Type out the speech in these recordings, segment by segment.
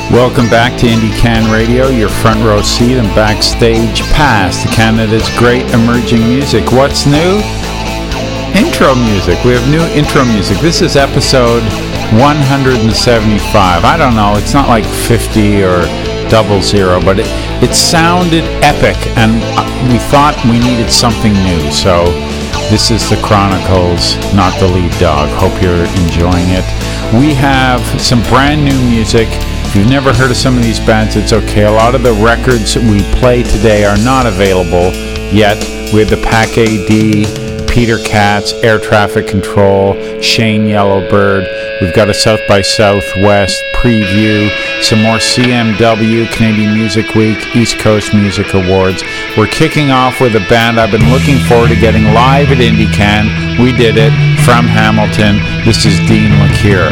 Welcome back to Indie Can Radio, your front row seat and backstage pass to Canada's great emerging music. What's new? Intro music. We have new intro music. This is episode 175. I don't know, it's not like 50 or 00, but it sounded epic, and we thought we needed something new. So this is the Chronicles, not the Lead Dog. Hope you're enjoying it. We have some brand new music. If you've never heard of some of these bands, it's okay. A lot of the records we play today are not available yet. We have the Pack AD, Peter Katz, Air Traffic Control, Shane Yellowbird. We've got a South by Southwest preview, some more CMW, Canadian Music Week, East Coast Music Awards. We're kicking off with a band I've been looking forward to getting live at IndieCan. We did it from Hamilton. This is Dean LaCure.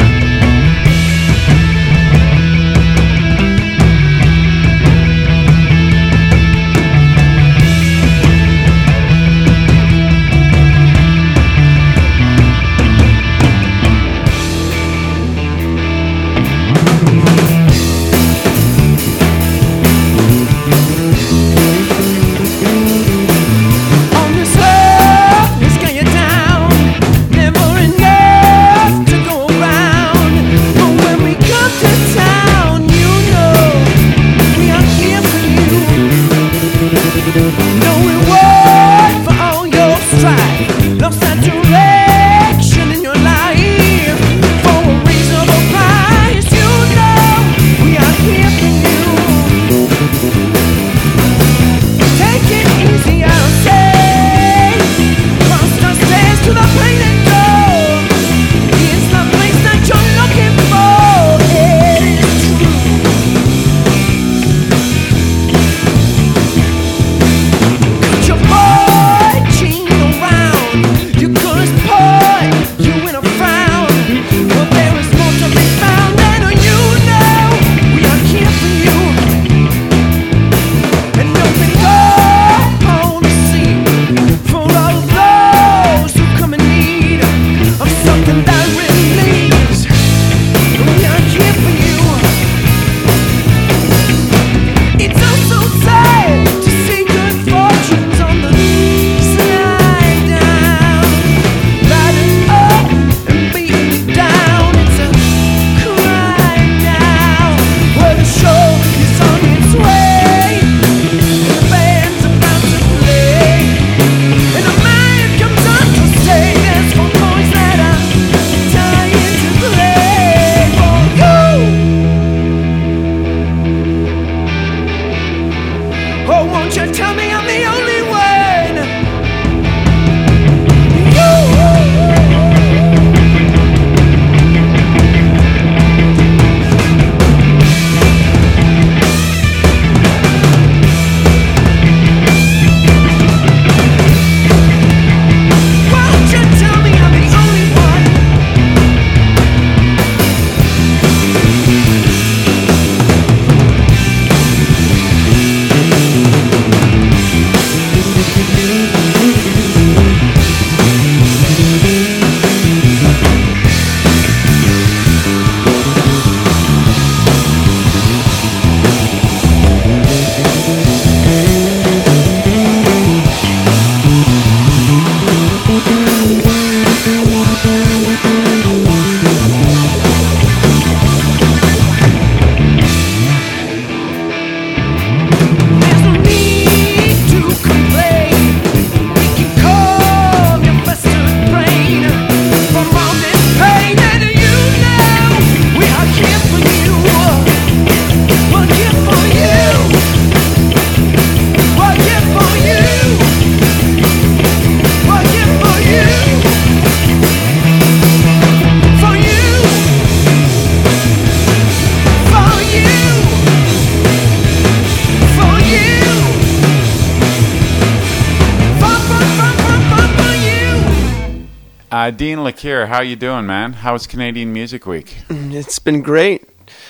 Dean LaCure, how you doing, man? How's Canadian Music Week? It's been great.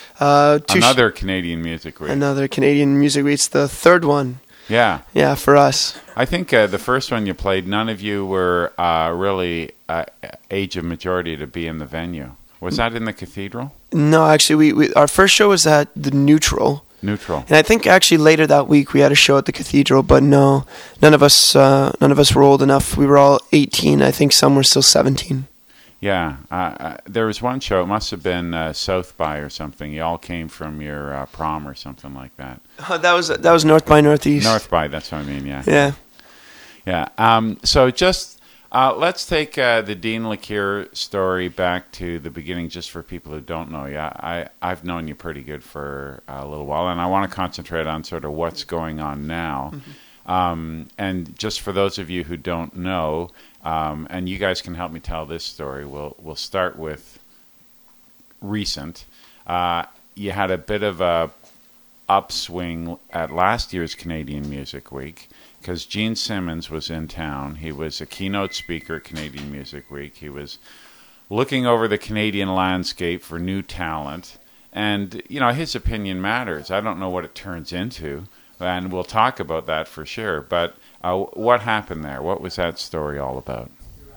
Another Canadian Music Week. Another Canadian Music Week. It's the third one. Yeah. Yeah, for us. I think the first one you played, none of you were really age of majority to be in the venue. Was that in the Cathedral? No, actually, we our first show was at the Neutral. Neutral. And I think actually later that week we had a show at the Cathedral, but no, none of us were old enough. We were all 18. I think some were still 17. Yeah, there was one show. It must have been South by or something. You all came from your prom or something like that. That was North by Northeast. North by, that's what I mean. Yeah. Yeah. Yeah. So just let's take the Dean Lakier story back to the beginning, just for people who don't know you. I've known you pretty good for a little while, and I want to concentrate on sort of what's going on now. And just for those of you who don't know, and you guys can help me tell this story. We'll start with recent. You had a bit of a upswing at last year's Canadian Music Week because Gene Simmons was in town. He was a keynote speaker at Canadian Music Week. He was looking over the Canadian landscape for new talent. And, you know, his opinion matters. I don't know what it turns into, and we'll talk about that for sure. But what happened there? What was that story all about?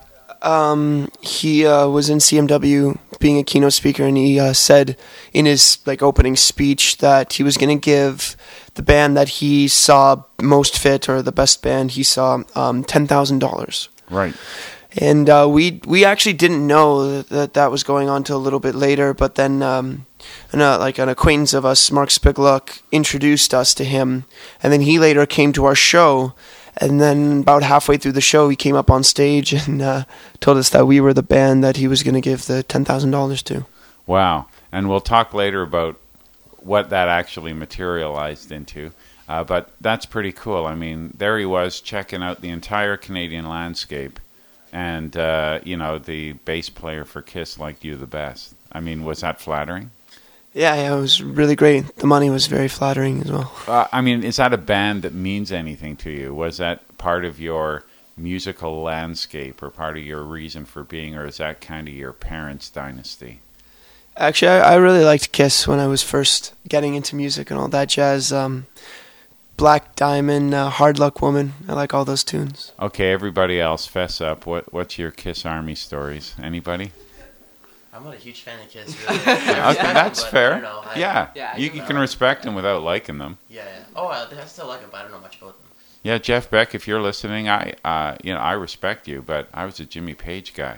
He was in CMW being a keynote speaker, and he said in his opening speech that he was going to give the band that he saw most fit, or the best band he saw, $10,000. Right. And we actually didn't know that was going on till a little bit later, but then an acquaintance of us, Mark Spigluck, introduced us to him, and then he later came to our show. And then about halfway through the show, he came up on stage and told us that we were the band that he was going to give the $10,000 to. Wow. And we'll talk later about what that actually materialized into. But that's pretty cool. I mean, there he was checking out the entire Canadian landscape. And, the bass player for Kiss liked you the best. I mean, was that flattering? Yeah, it was really great. The money was very flattering as well. Is that a band that means anything to you? Was that part of your musical landscape or part of your reason for being, or is that kind of your parents' dynasty? Actually, I really liked Kiss when I was first getting into music and all that jazz. Black Diamond, Hard Luck Woman. I like all those tunes. Okay, everybody else, fess up. What's your Kiss Army stories? Anybody? I'm not a huge fan of Kiss, really. Okay, that's fair. Yeah, you can respect them without liking them. Yeah. Oh, I still like them, but I don't know much about them. Yeah, Jeff Beck, if you're listening, I respect you, but I was a Jimmy Page guy.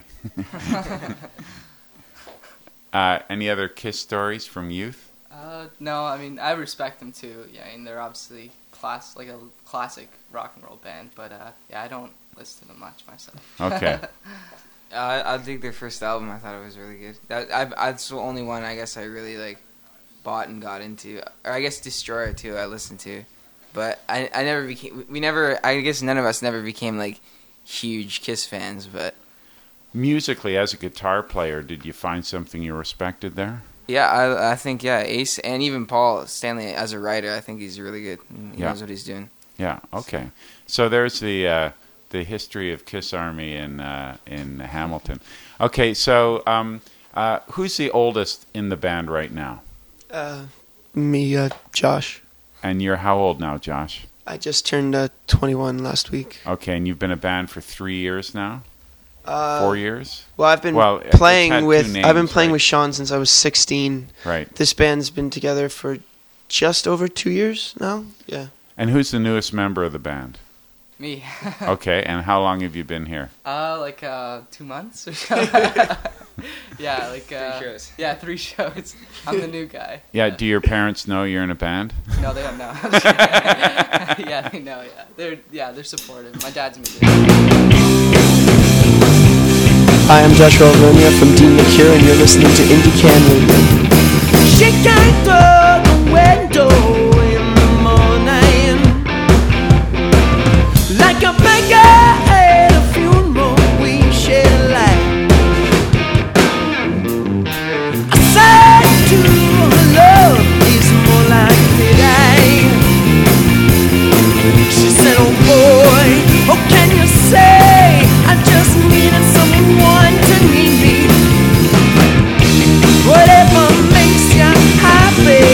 Any other Kiss stories from youth? No, I mean, I respect them too. Yeah, I mean, they're obviously a classic rock and roll band, but I don't listen to them much myself. Okay. I think their first album. I thought it was really good. That's the only one I guess I really bought and got into. Or I guess Destroyer too. I listened to, but I never became. I guess none of us never became huge Kiss fans. But musically, as a guitar player, did you find something you respected there? Yeah, I think Ace and even Paul Stanley as a writer. I think he's really good. He knows what he's doing. Yeah. Okay. So there's the history of Kiss Army in Hamilton. Okay, so who's the oldest in the band right now? Me, Josh. And you're how old now, Josh? I just turned 21 last week. Okay, and you've been a band for 3 years now? 4 years? Well, I've been playing with Sean since I was 16. Right. This band's been together for just over 2 years now. Yeah. And who's the newest member of the band? Me. Okay, and how long have you been here? 2 months or so. Yeah, 3 shows. Yeah, 3 shows. I'm the new guy. Yeah, do your parents know you're in a band? No, they don't know. Yeah, they know, yeah. They're supportive. My dad's a musician. Hi, I'm Joshua Romeo from Dean Lakier, and you're listening to Indie Can Radio. She came through the window in the morning, like a beggar at a funeral. We shed light. I said to her, love is more like midnight. She said, oh boy, oh can you say I just needed someone to need me. Whatever makes you happy.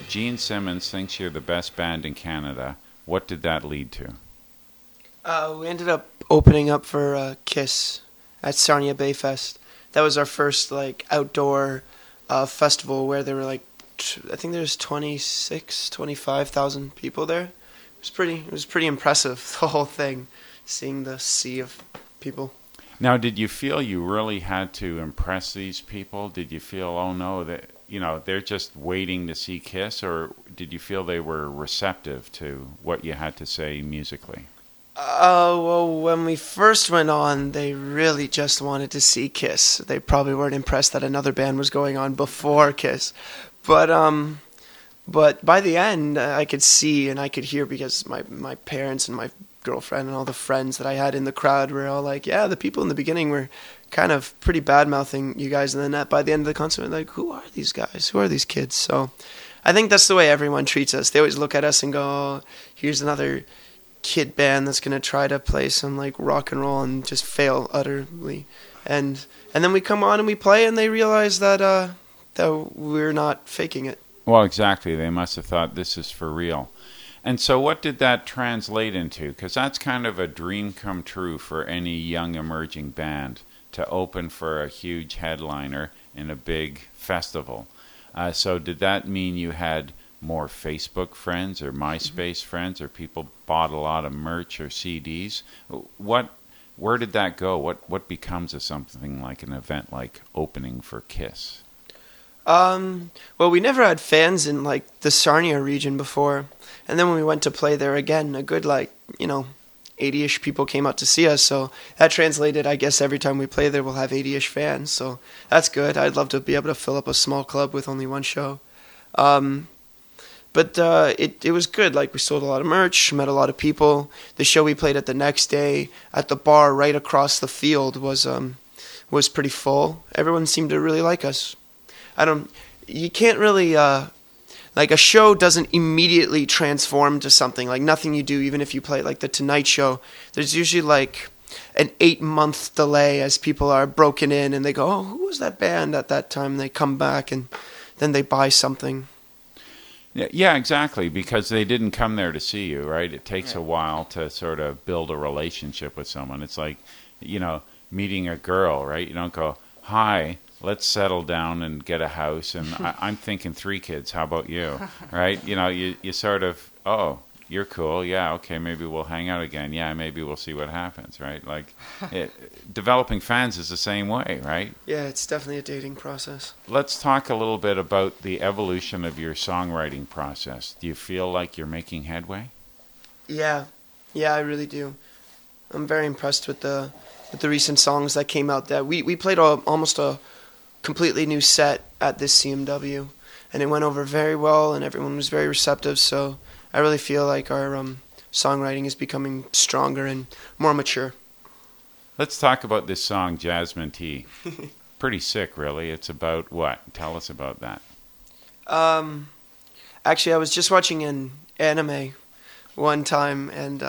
Gene Simmons thinks you're the best band in Canada. What did that lead to? We ended up opening up for Kiss at Sarnia Bay Fest. That was our first like outdoor festival where there were like I think there was 25,000 people there. It was pretty impressive, the whole thing, seeing the sea of people. Now, did you feel you really had to impress these people? Did you feel, oh no, that they're just waiting to see Kiss, or did you feel they were receptive to what you had to say musically? Well, when we first went on, they really just wanted to see Kiss. They probably weren't impressed that another band was going on before Kiss. But by the end, I could see and I could hear, because my parents and my girlfriend and all the friends that I had in the crowd were all like, yeah, the people in the beginning were kind of pretty bad-mouthing you guys, and then by the end of the concert, like, who are these guys? Who are these kids? So I think that's the way everyone treats us. They always look at us and go, oh, here's another kid band that's going to try to play some like rock and roll and just fail utterly. And then we come on and we play, and they realize that we're not faking it. Well, exactly. They must have thought this is for real. And so what did that translate into? Because that's kind of a dream come true for any young emerging band, to open for a huge headliner in a big festival. So did that mean you had more Facebook friends or MySpace friends, or people bought a lot of merch or CDs? Where did that go? What becomes of something like an event like opening for Kiss? Well, we never had fans in like the Sarnia region before, and then when we went to play there again, a good 80-ish people came out to see us. So that translated, I guess, every time we play there, we'll have 80-ish fans. So that's good. I'd love to be able to fill up a small club with only one show. But it was good. Like, we sold a lot of merch, met a lot of people. The show we played at the next day at the bar right across the field was pretty full. Everyone seemed to really like us. You can't really, like, a show doesn't immediately transform to something. Like, nothing you do, even if you play like the Tonight Show, there's usually like an 8-month delay as people are broken in and they go, oh, who was that band at that time? And they come back and then they buy something. Yeah, exactly, because they didn't come there to see you, right? It takes a while to sort of build a relationship with someone. It's like, meeting a girl, right? You don't go, hi, let's settle down and get a house, and I'm thinking 3 kids, how about you, right? You sort of, oh, you're cool, yeah, okay, maybe we'll hang out again, yeah, maybe we'll see what happens, right? Like, developing fans is the same way, right? Yeah, it's definitely a dating process. Let's talk a little bit about the evolution of your songwriting process. Do you feel like you're making headway? Yeah, I really do. I'm very impressed with the recent songs that came out. That we played almost a completely new set at this CMW, and it went over very well, and everyone was very receptive. So I really feel like our songwriting is becoming stronger and more mature. Let's talk about this song, Jasmine T. Pretty sick, really. It's about what? Tell us about that. Actually, I was just watching an anime one time, and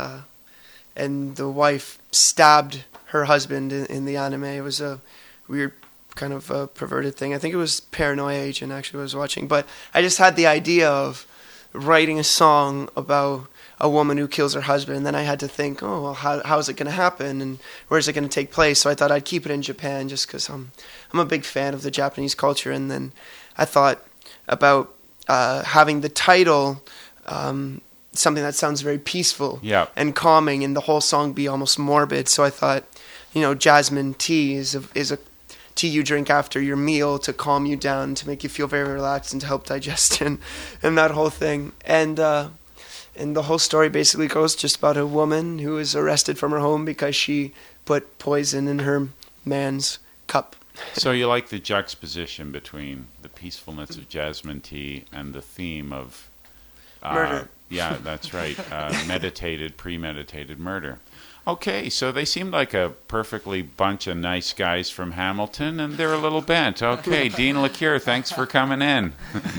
the wife stabbed her husband in the anime. It was a weird kind of a perverted thing. I think it was Paranoia Agent, actually, I was watching. But I just had the idea of writing a song about a woman who kills her husband, and then I had to think, oh, well, how is it going to happen, and where is it going to take place? So I thought I'd keep it in Japan, just because I'm a big fan of the Japanese culture. And then I thought about having the title something that sounds very peaceful and calming, and the whole song be almost morbid. So I thought, Jasmine tea is a tea you drink after your meal to calm you down, to make you feel very relaxed, and to help digestion, and that whole thing. And the whole story basically goes just about a woman who is arrested from her home because she put poison in her man's cup. So you like the juxtaposition between the peacefulness of Jasmine tea and the theme of murder. Yeah, that's right. Premeditated murder. Okay, so they seemed like a perfectly bunch of nice guys from Hamilton, and they're a little bent. Okay, Dean LaCure, thanks for coming in.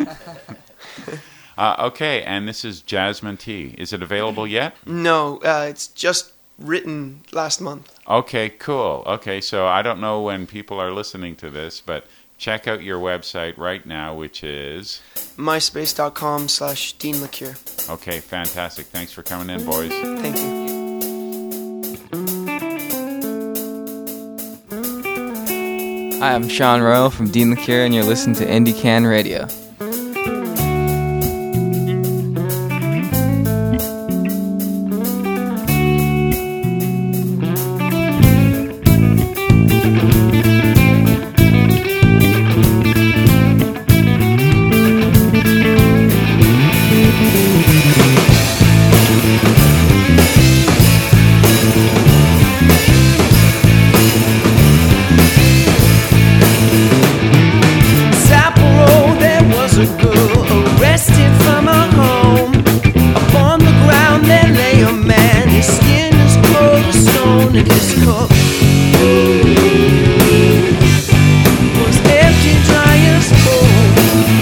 Okay, and this is Jasmine T. Is it available yet? No, it's just written last month. Okay, cool. Okay, so I don't know when people are listening to this, but check out your website right now, which is... myspace.com/Dean LaCure. Okay, fantastic. Thanks for coming in, boys. Thank you. Hi, I'm Sean Royal from Dean LaCure, and you're listening to Indie Can Radio. Sapporo, there was a girl arrested from her home. Upon the ground there lay a man, his skin is cold as stone, and his cup was empty, dry as bone.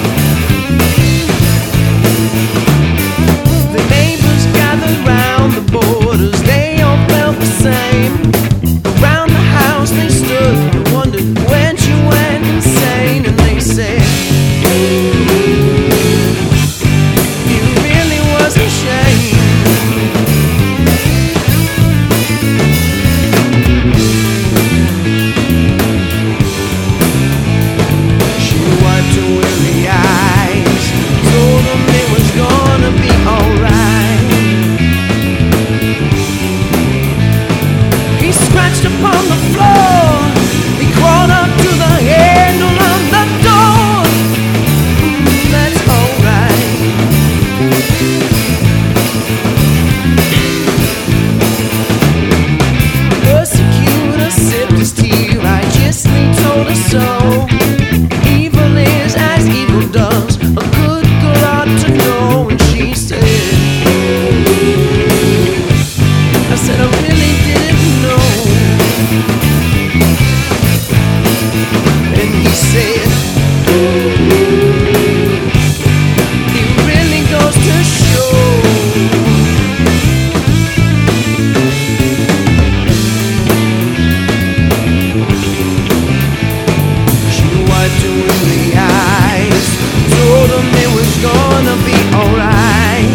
The neighbors gathered round the borders, they all felt the same. Around the house they stood and wondered when she went insane, and they said it really was a shame. She wiped her weary eyes, told them it was gonna be alright. He scratched upon the floor, he crawled up to the handle of the door. That's alright. Persecutor sipped his tea, righteously told us so. Evil is as evil does, a good girl ought to know. And she said, I said I really didn't know. And he said, it really goes to show. She wiped her weary eyes, told him it was gonna be alright.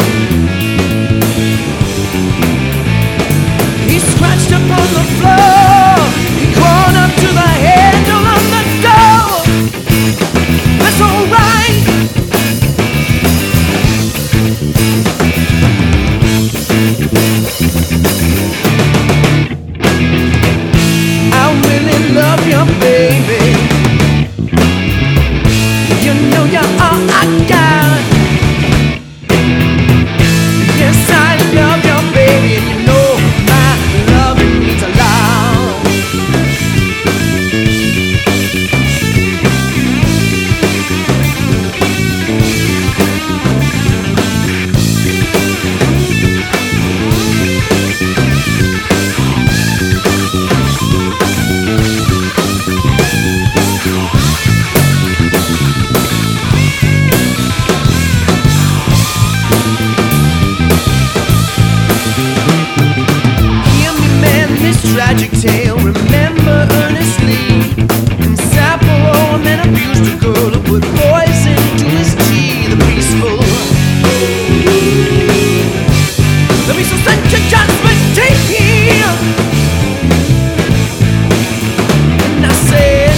He scratched upon the floor, he crawled up to the handle of the door. That's alright. I really love you, baby. You know you're all I got. Yes, I love you, baby, and you know my love means a lot. Hear me, man, this tragic tale. Remember earnestly. In Sapporo, a man abused a girl who put poison into his tea. The peaceful, the peaceful sent your judgment take here. And I said,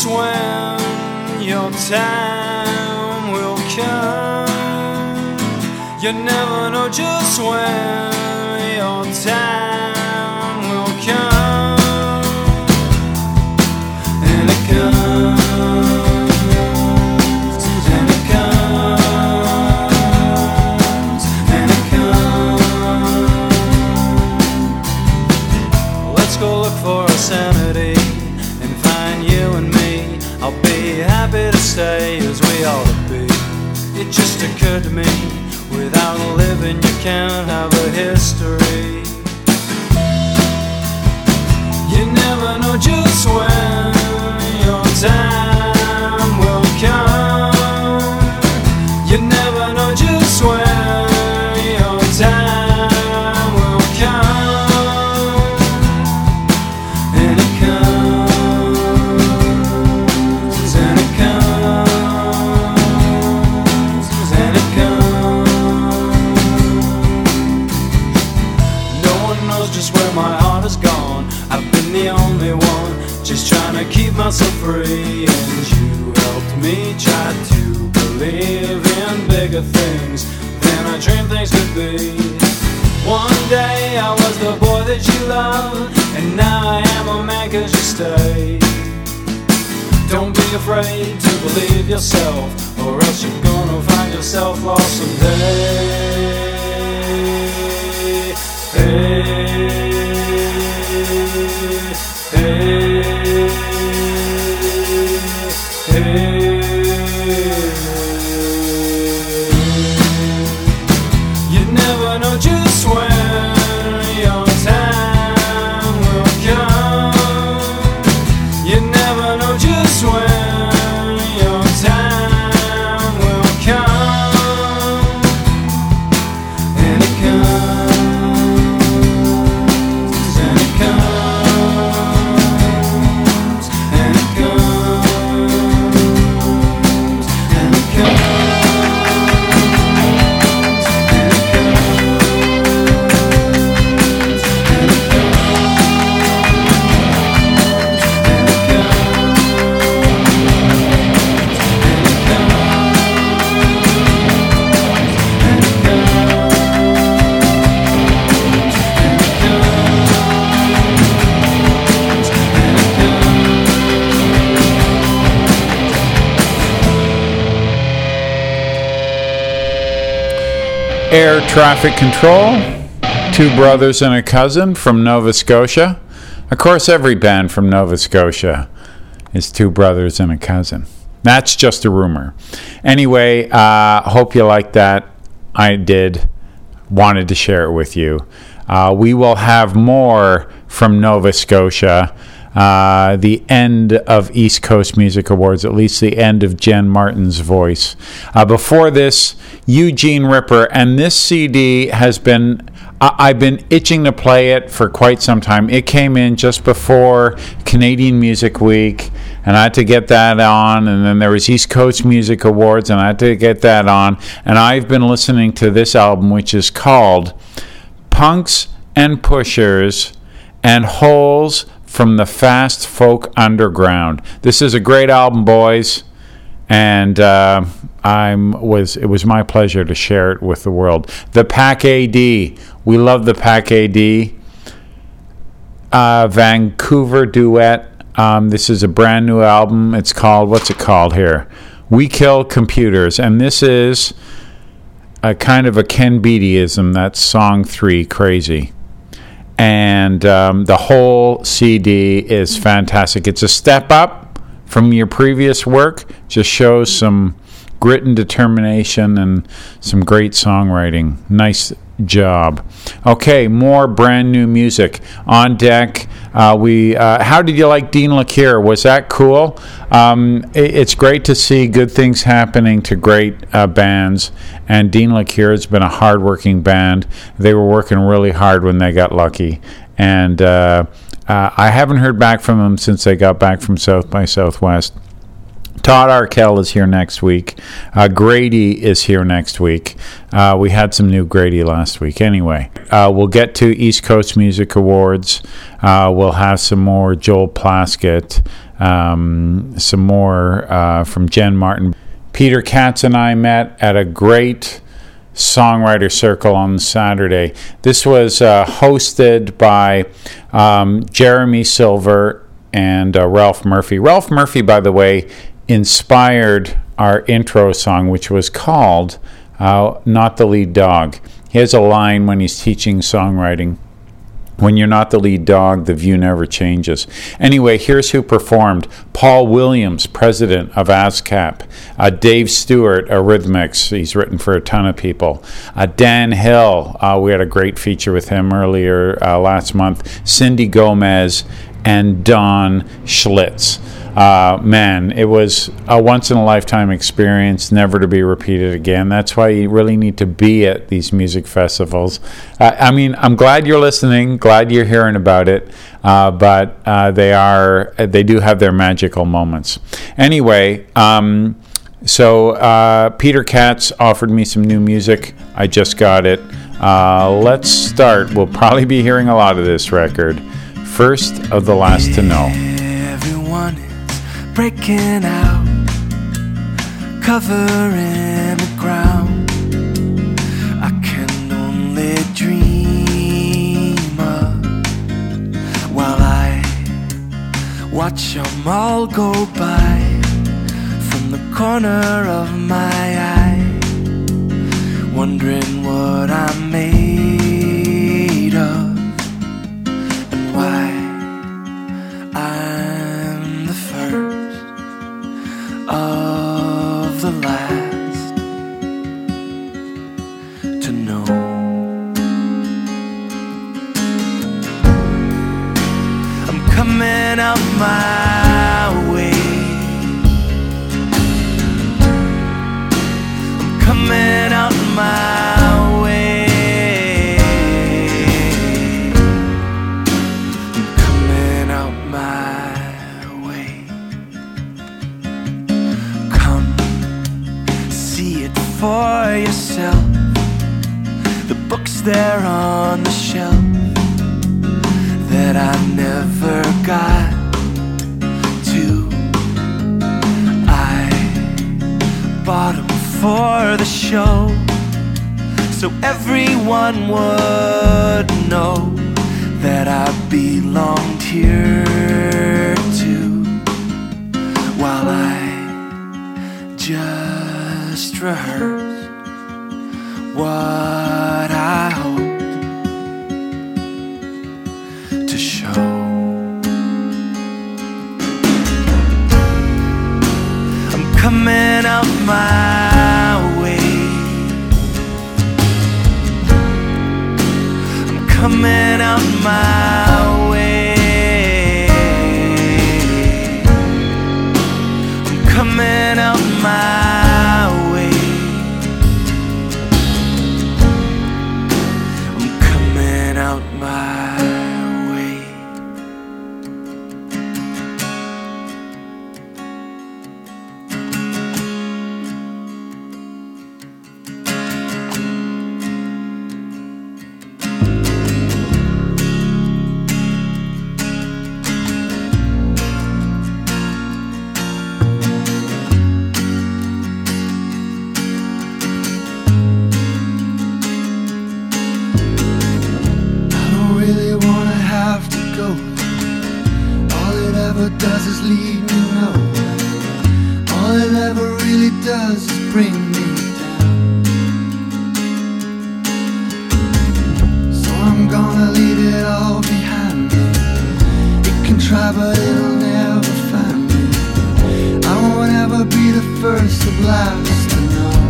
just when your time will come. You never know just when your time will come. And it comes. For our sanity and find you and me. I'll be happy to stay as we ought to be. It just occurred to me, without living you can't have a history. You never know just when your time will come. You never know just when your time will come. Just trying to keep myself free, and you helped me try to believe in bigger things than I dreamed things could be. One day I was the boy that you loved, and now I am a man 'cause you stayed. Don't be afraid to believe yourself, or else you're gonna find yourself lost someday. You never know just when your time will come. You never know just when your time will come. And it comes, and it comes, and it comes, and it comes. Air Traffic Control, Two Brothers and a Cousin from Nova Scotia. Of course, every band from Nova Scotia is two brothers and a cousin. That's just a rumor. Anyway, hope you liked that. I did. Wanted to share it with you. We will have more from Nova Scotia. The end of East Coast Music Awards, at least the end of Jen Martin's voice. Before this, Eugene Ripper, and this CD has been, I've been itching to play it for quite some time. It came in just before Canadian Music Week, and I had to get that on, and then there was East Coast Music Awards, and I had to get that on, and I've been listening to this album, which is called Punks and Pushers and Holes from the Fast Folk Underground. This is a great album, boys, and it was my pleasure to share it with the world. The Pack AD, we love the Pack AD. Vancouver duet. This is a brand new album. It's called, what's it called here? We Kill Computers, and this is a kind of a Ken Beattyism. That's song 3, Crazy. And the whole CD is fantastic. It's a step up from your previous work. Just shows some grit and determination and some great songwriting. Nice job. Okay, more brand new music on deck. How did you like Dean LaCure? Was that cool? It's great to see good things happening to great bands, and Dean LaCure has been a hard-working band. They were working really hard when they got lucky, and I haven't heard back from them since they got back from South by Southwest. Todd Arkell is here next week. Grady is here next week. We had some new Grady last week. Anyway, we'll get to East Coast Music Awards. We'll have some more Joel Plaskett, some more from Jen Martin. Peter Katz and I met at a great songwriter circle on Saturday. This was hosted by Jeremy Silver and Ralph Murphy. Ralph Murphy, by the way, inspired our intro song, which was called Not the Lead Dog. He has a line when he's teaching songwriting: when you're not the lead dog, the view never changes. Anyway, here's who performed. Paul Williams, president of ASCAP. Dave Stewart, Eurythmics. He's written for a ton of people. Dan Hill, we had a great feature with him earlier last month. Cindy Gomez and Don Schlitz. Man, it was a once-in-a-lifetime experience, never to be repeated again. That's why you really need to be at these music festivals. I mean, I'm glad you're listening, glad you're hearing about it, but they do have their magical moments. Anyway, so Peter Katz offered me some new music. I just got it. Let's start. We'll probably be hearing a lot of this record. First of the Last to Know. Everyone is breaking out, covering the ground. I can only dream of, while I watch them all go by from the corner of my eye, wondering what I'm made of. Why I'm the first of the last to know. I'm coming out my way. I'm coming out my way. For yourself, the books there on the shelf that I never got to. I bought them for the show, so everyone would know that I belonged here too, while I just rehearse what I hope to show. I'm coming out my way. I'm coming out my way. I'm coming out my does is lead me nowhere. All it ever really does is bring me down. So I'm gonna leave it all behind me. It can try but it'll never find me. I won't ever be the first of last to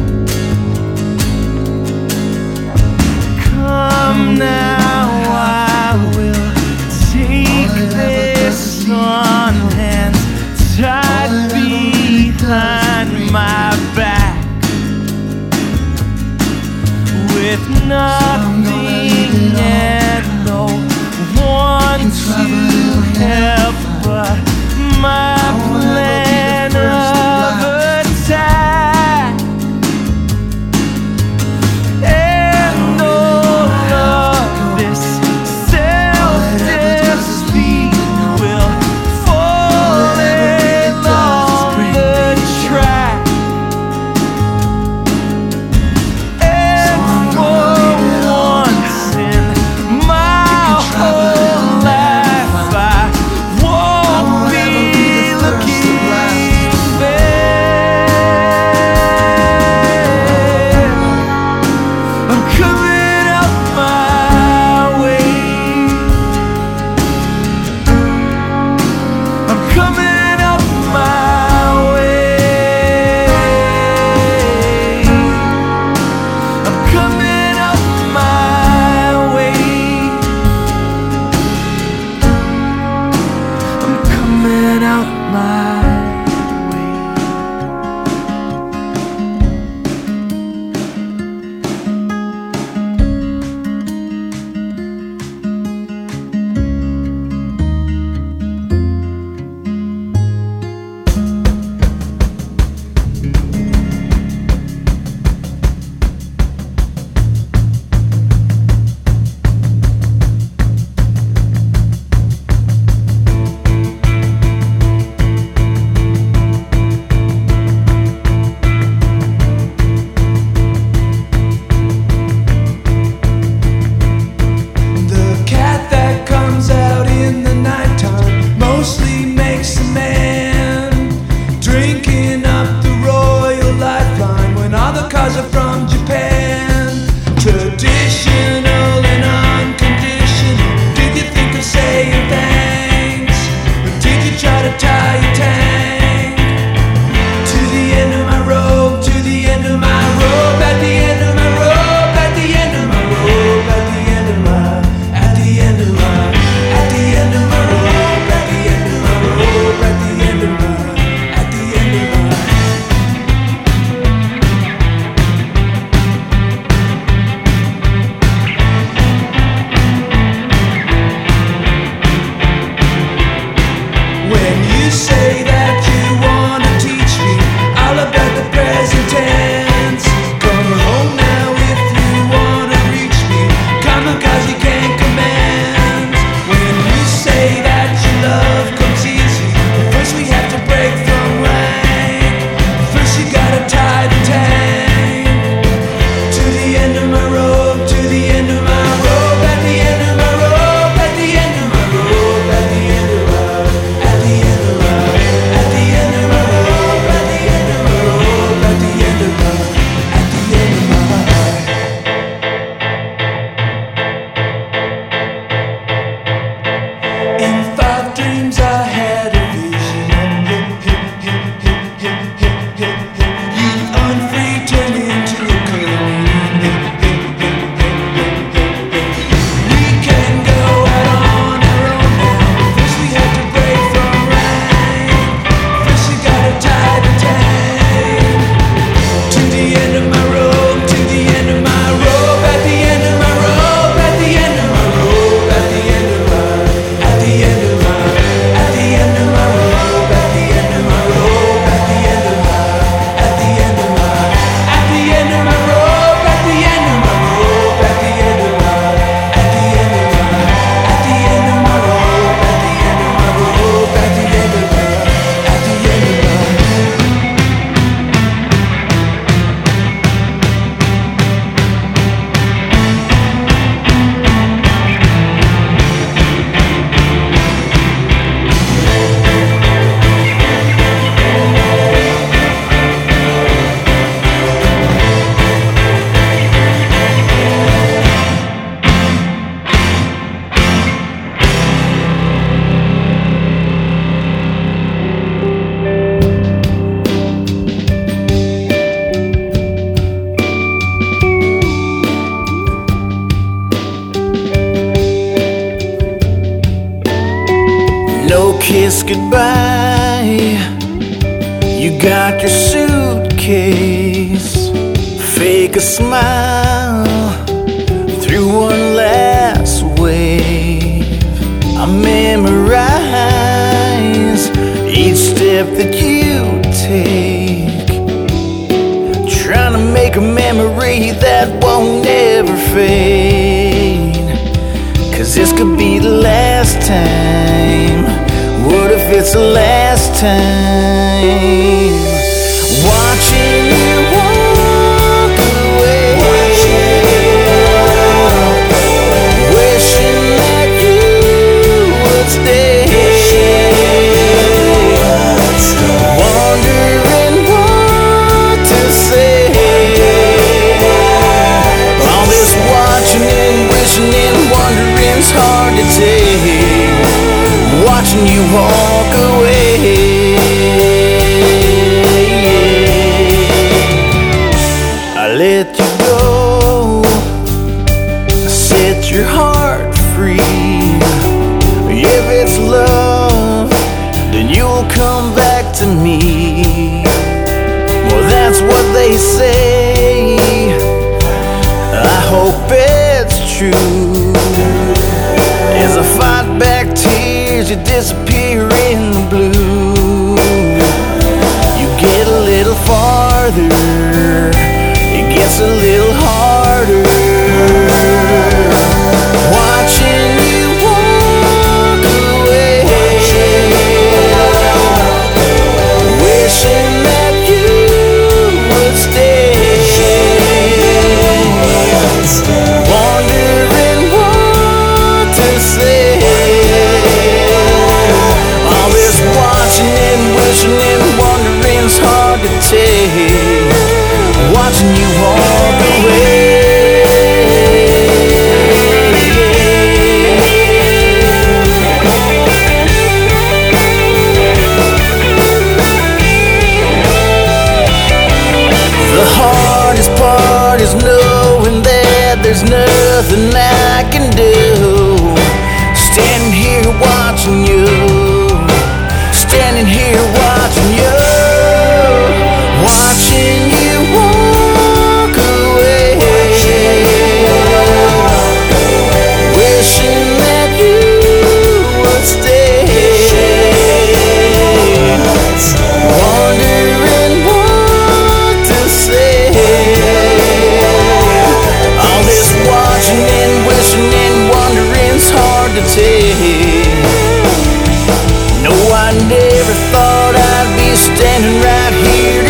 know. Come now, I will take this on hands tied behind my back, with nothing and no one to help but my plan of When you say that you wanna teach me all about the present tense, come home now if you wanna reach me. Come on, 'cause you can't command. When you say that your love comes easy, first we have to break from rank. First you gotta tie the tank to the end of my rope, to the end of my rope, at the end of my rope, at the end of my rope, at the end of my, at the end of my, at the end of my rope, at the end of my rope, at the end of my, at the end of my. In 5 dreams I had a vision. You unfree turned into a clown. We can go out on our own now. First we have to break from rank. First you gotta tie the tank to the end of my rope, to the end of my rope, at the end of my rope, at the end of my rope, at the end of my, at the end of my, at the end of my rope, at the end of my rope, at the end of my, at the end of my, at the end of my rope, at the end of my rope, at the end of my, at the end of my, at the end of my rope, at the end of my rope, at the end of my, at the end of my. No kiss goodbye. You got your suitcase. Fake a smile through one last wave. I memorize each step that you take, trying to make a memory that won't ever fade. 'Cause this could be the last time. What if it's the last time? Watching you walk away, wishing that you would stay, wondering what to say. All this watching and wishing and wondering's hard to take. Watching you walk away. I let you go, set your heart free. If it's love, then you'll come back to me. Well, that's what they say. I hope it's true. As I fight back tears, you disappear in the blue. You get a little farther, it gets a little harder. Watching you walk away, wishing that you would stay, wondering what to say. All this watching and wishing and wondering's hard to take. Watching you walk away. I never thought I'd be standing right here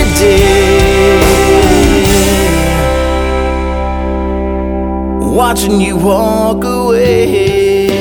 today, watching you walk away.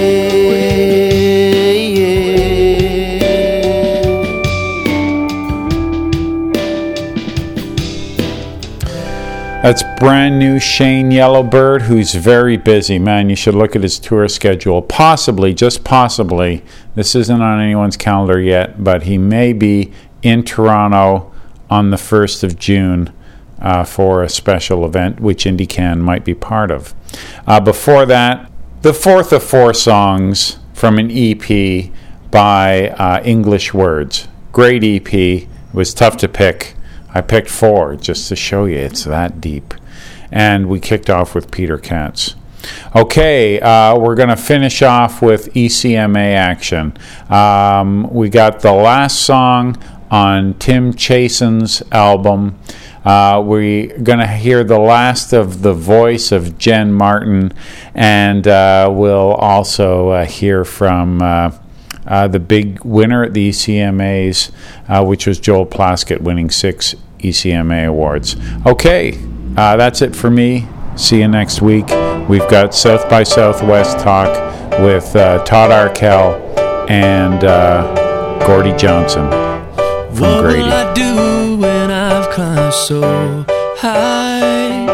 That's brand new Shane Yellowbird, who's very busy. Man, you should look at his tour schedule. Possibly, just possibly, this isn't on anyone's calendar yet, but he may be in Toronto on the 1st of June for a special event, which IndieCan might be part of. Before that, the fourth of 4 songs from an EP by English Words. Great EP. It was tough to pick. I picked 4 just to show you it's that deep. And we kicked off with Peter Katz. Okay, we're going to finish off with ECMA action. We got the last song on Tim Chasen's album. We're going to hear the last of the voice of Jen Martin, and we'll also hear from the big winner at the ECMAs, which was Joel Plaskett, winning 6 ECMA awards. Okay, that's it for me. See you next week. We've got South by Southwest talk with Todd Arkell and Gordie Johnson from Grady. What will I do when I've climbed so high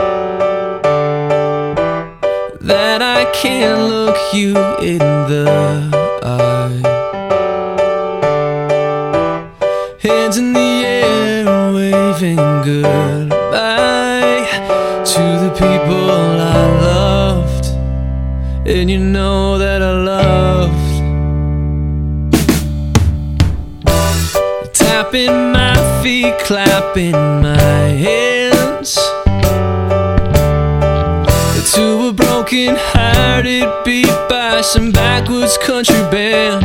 that I can't look you in the eye? Hands in the air, waving goodbye to the people I loved, and you know that I loved. Tapping my feet, clapping my hands to a broken-hearted beat by some backwoods country band.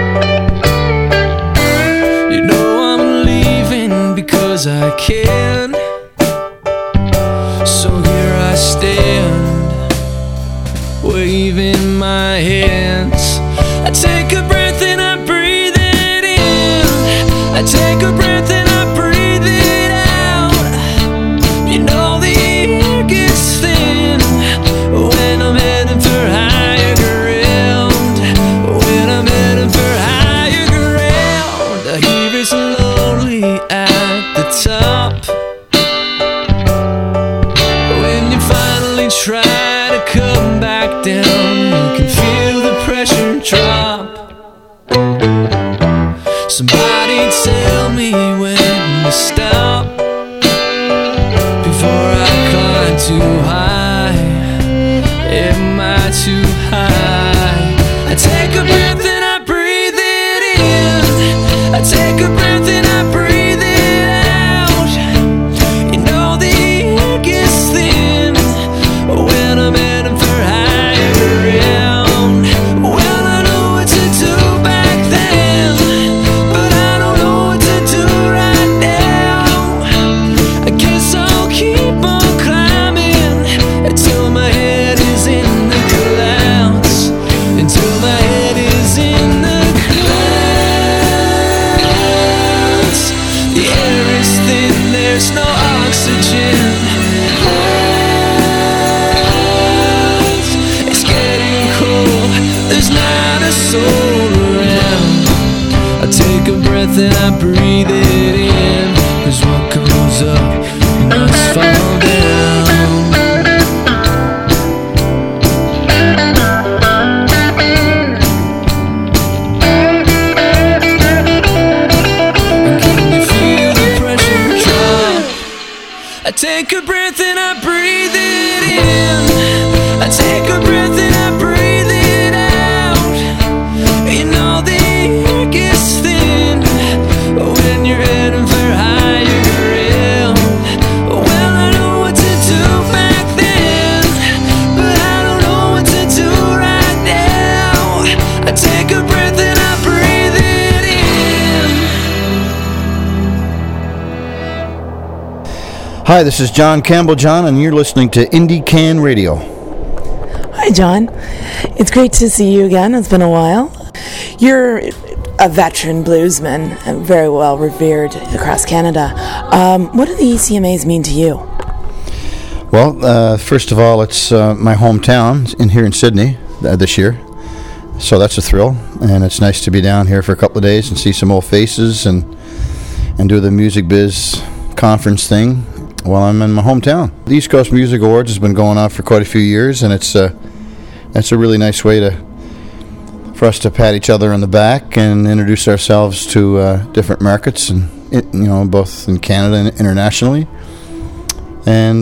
You know I'm leaving because I can, so here I stand, waving my hands. I take a breath and I breathe it in. I take a breath and I breathe it out. You know the air gets thin when I'm heading for higher ground. When I'm heading for higher ground, I hear it's lonely at the top. When you finally try to come back down, you can feel the pressure drop. Somebody tell me when to stop before I climb too high. Am I too high? I take a breath and I breathe it in. I take a breath and I breathe it out. You know the air gets thin when I'm heading for higher ground. Well, I know what to do back then, but I don't know what to do right now. I guess I'll keep on climbing until my head is in the clouds. Until my head is in the clouds. The air is thin, there's no oxygen. It's getting cold, there's not a soul around. I take a breath and I breathe it in, 'cause what goes up must fall down. And can you feel the pressure drop? I take a breath and I breathe it in. I take a breath and I breathe it out. You know the air gets thin when you're heading for higher ground. Well, I know what to do back then, but I don't know what to do right now. I take a breath and I breathe it in. Hi, this is John Campbell John, and you're listening to IndieCan Radio. Hi, John. It's great to see you again. It's been a while. You're a veteran bluesman, very well revered across Canada. What do the ECMAs mean to you? Well, first of all, it's my hometown here in Sydney this year. So that's a thrill, and it's nice to be down here for a couple of days and see some old faces and do the Music Biz conference thing while I'm in my hometown. The East Coast Music Awards has been going on for quite a few years, and it's a really nice way for us to pat each other on the back and introduce ourselves to different markets, and both in Canada and internationally. And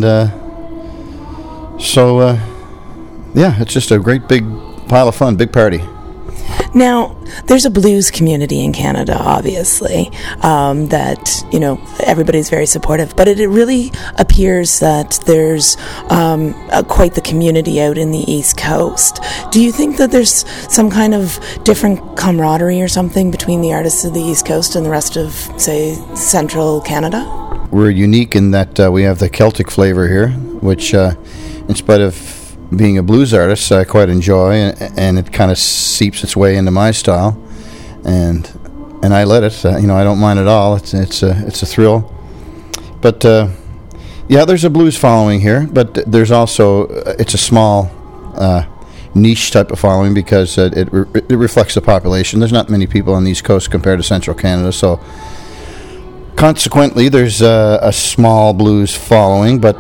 it's just a great big pile of fun, big party. Now, there's a blues community in Canada, obviously, that, everybody's very supportive, but it really appears that there's quite the community out in the East Coast. Do you think that there's some kind of different camaraderie or something between the artists of the East Coast and the rest of, say, Central Canada? We're unique in that we have the Celtic flavor here, which, in spite of being a blues artist, I quite enjoy, and it kind of seeps its way into my style, and I let it. I don't mind at all. It's a thrill. But there's a blues following here, but there's also it's a small niche type of following because it reflects the population. There's not many people on the East Coast compared to Central Canada, so consequently, there's a small blues following, but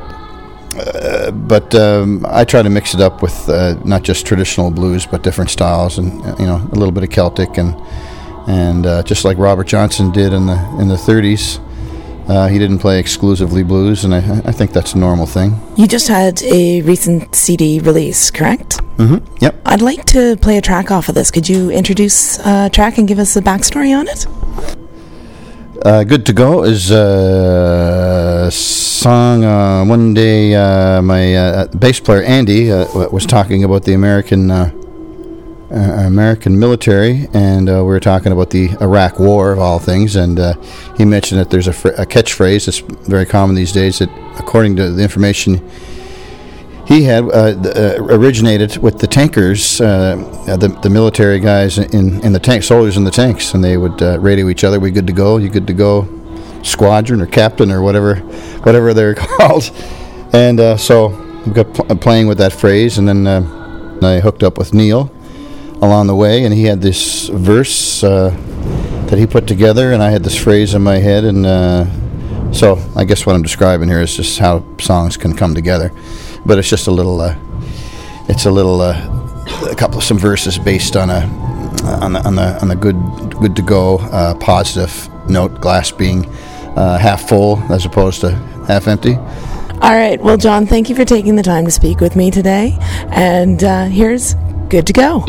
I try to mix it up with not just traditional blues, but different styles, and a little bit of Celtic, and just like Robert Johnson did in the 30s, he didn't play exclusively blues, and I think that's a normal thing. You just had a recent CD release, correct? Mm-hmm. Yep. I'd like to play a track off of this. Could you introduce a track and give us a backstory on it? Good to Go is a song. One day, my bass player Andy was talking about the American military, and we were talking about the Iraq War of all things. And he mentioned that there's a catchphrase that's very common these days that, according to the information he had, originated with the tankers, the military guys in the tank, soldiers in the tanks, and they would radio each other, "We good to go? You good to go? Squadron or captain or whatever they're called." And so we got playing with that phrase, and then I hooked up with Neil along the way, and he had this verse that he put together, and I had this phrase in my head, and so I guess what I'm describing here is just how songs can come together. But it's just a couple of some verses based on the good to go positive note, glass being half full as opposed to half empty. All right. Well, John, thank you for taking the time to speak with me today. And here's Good to Go.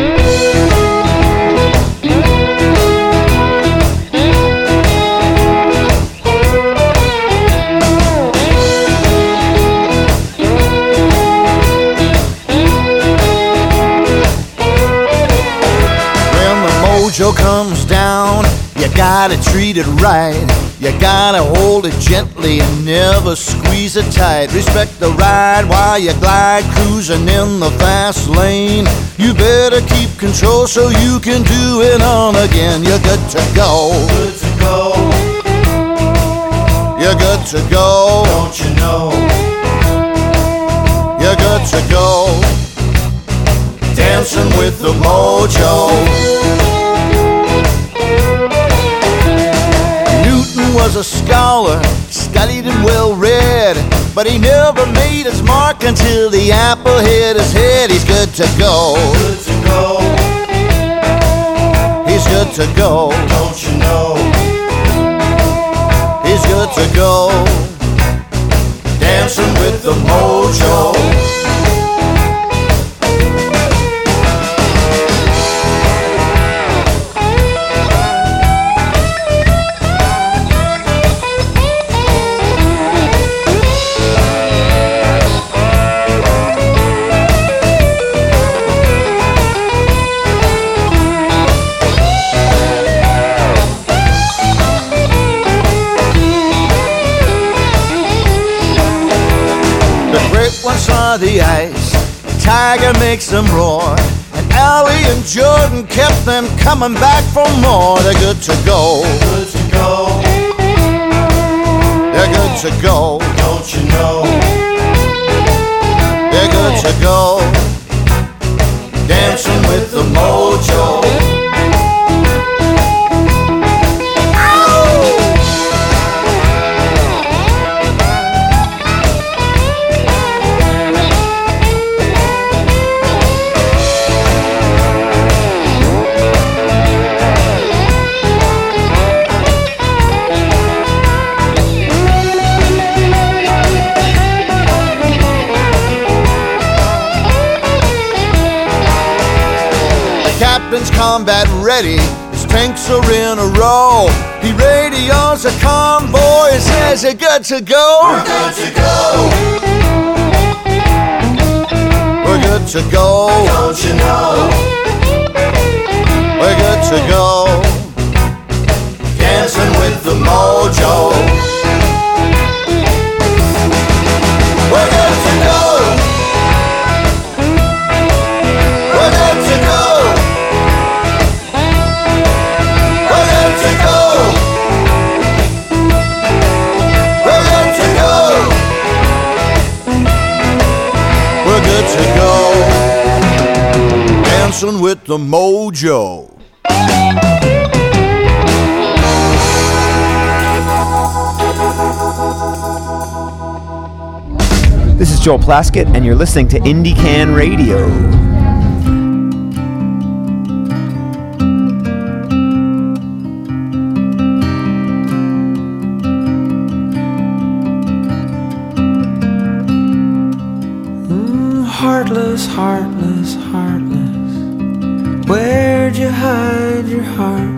Mojo comes down, you gotta treat it right. You gotta hold it gently and never squeeze it tight. Respect the ride while you glide, cruising in the fast lane. You better keep control so you can do it on again. You're good to go. Good to go. You're good to go. Don't you know? You're good to go. Dancing with the mojo. Was a scholar, studied and well read, but he never made his mark until the apple hit his head. He's good to go. Good to go. He's good to go. Don't you know? He's good to go. Dancing with the mojo. The ice, a tiger makes them roar. An Allie and Jordan kept them coming back for more. They're good to go. Good to go. They're good to go. Don't you know? They're good to go. Dancing with the mojo. Captain's combat ready, his tanks are in a row. He radios a convoy and says they're good to go. We're good to go. We're good to go. Don't you know? We're good to go. Dancing with the mojo. We're good to go. We're good to go. To go, dancing with the mojo. This is Joel Plaskett, and you're listening to Indie Can Radio. Heartless, heartless, heartless, where'd you hide your heart?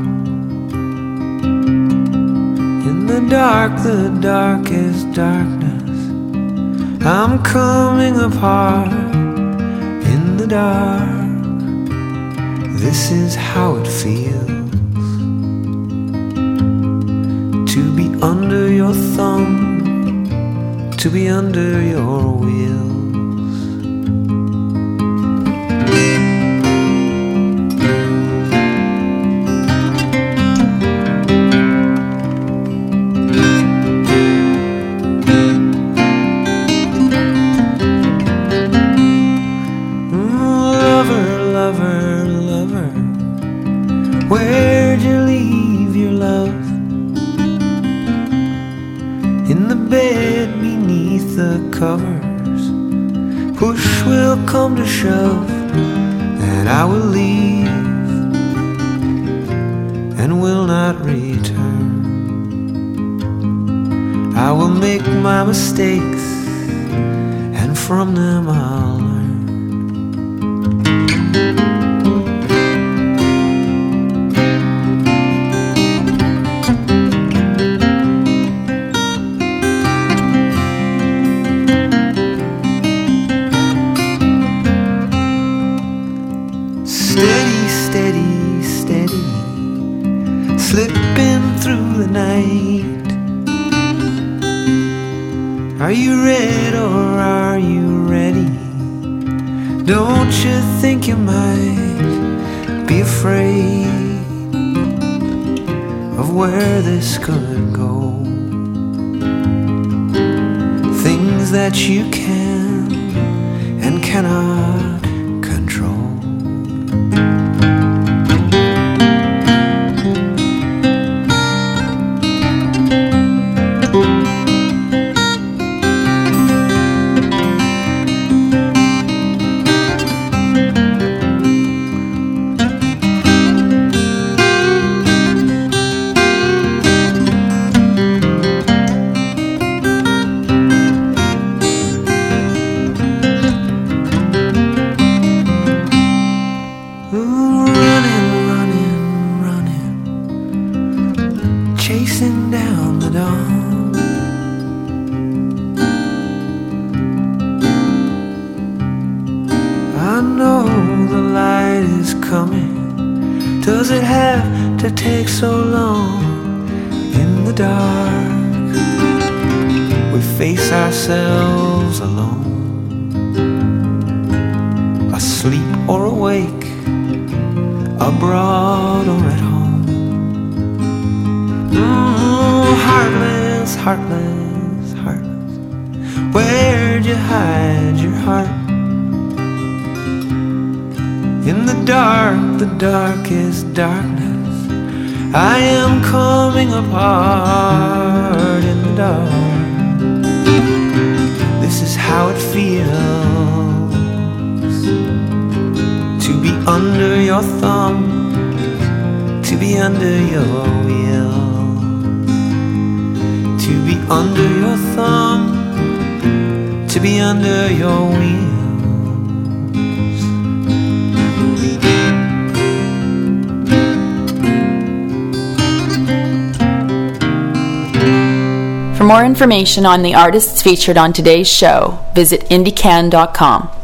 In the darkest darkness, I'm coming apart. In the dark, this is how it feels to be under your thumb, to be under your wheel. Where'd you leave your love? In the bed beneath the covers. Push will come to shove, and I will leave and will not return. I will make my mistakes, and from them I'll learn. Slipping through the night. Are you red or are you ready? Don't you think you might be afraid of where this could go? Things that you can and cannot control. So long in the dark, we face ourselves alone, asleep or awake, abroad or at home. Heartless, heartless, heartless, where'd you hide your heart? In the darkest darkness, I am coming apart in the dark. This is how it feels to be under your thumb, to be under your wheels, to be under your thumb, to be under your wheels. For more information on the artists featured on today's show, visit indiecan.com.